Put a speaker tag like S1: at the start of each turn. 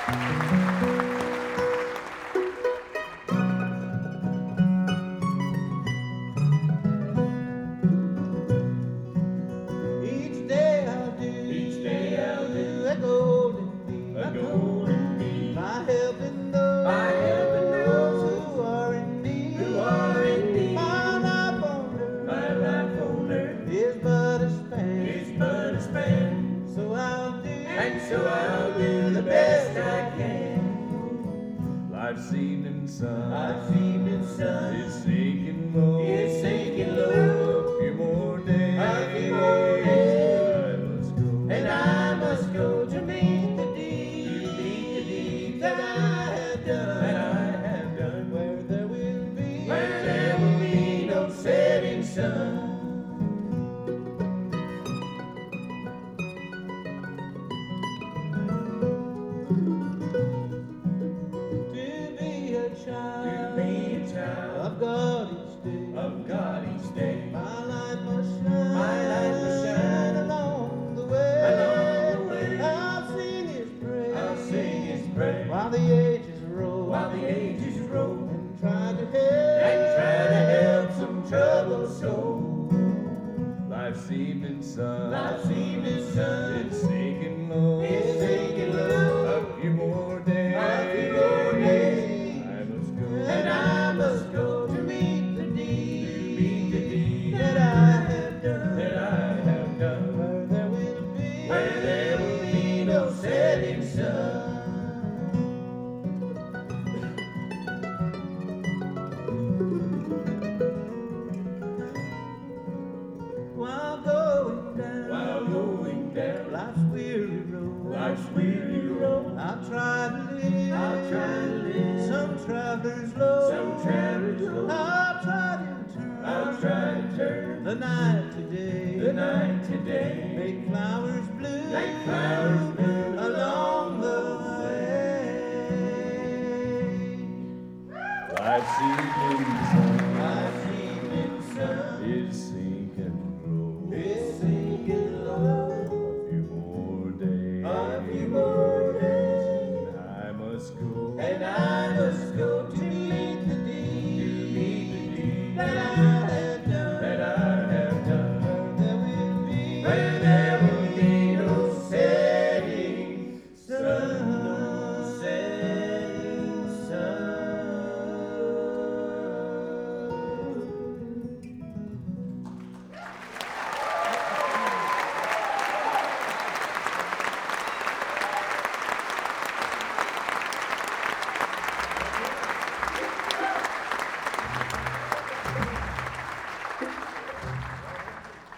S1: So I'll do the best I can.
S2: Life's evening sun,
S1: life's evening sun
S2: is sinking low,
S1: is sinking low.
S2: A few more days,
S1: A few more days,
S2: I must go,
S1: and I must go to meet the deed that I have done, where there will be no setting sun.
S2: to be a child
S1: of God each day,
S2: my
S1: light must shine, along the way. I'll sing His praise, while the ages roll, and try to help some troubled soul.
S2: Life's evening sun,
S1: is
S2: sinking low, A few more days,
S1: and I must go to meet the deed that I have done, where there will be no setting sun. While going down life's weary road, I'll try to live some traveler's load. I'll try to turn the night today, make flowers bloom along the way.
S2: life's evening sun.